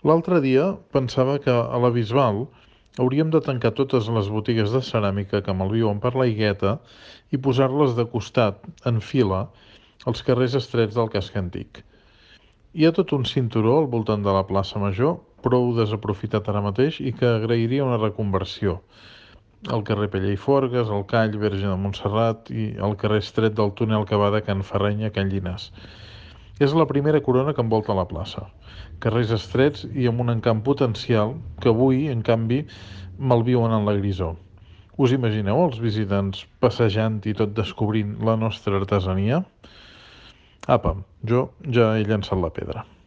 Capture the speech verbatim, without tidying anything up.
L'altre dia pensava que a la Bisbal hauríem de tancar totes les botigues de ceràmica que malviuen per la Higueta i posar-les de costat, en fila, als carrers estrets del casc antic. Hi ha tot un cinturó al voltant de la plaça Major, prou desaprofitat ara mateix i que agrairia una reconversió. El carrer Pella i Forgues, el Call, Verge de Montserrat i el carrer estret del túnel que va de Can Ferreny a Can Llinàs. És la primera corona que envolta la plaça. Carrers estrets i amb un encamp potencial que avui, en canvi, malviuen en la grisor. Us imagineu els visitants passejant i tot descobrint la nostra artesania? Apa, jo ja he llançat la pedra.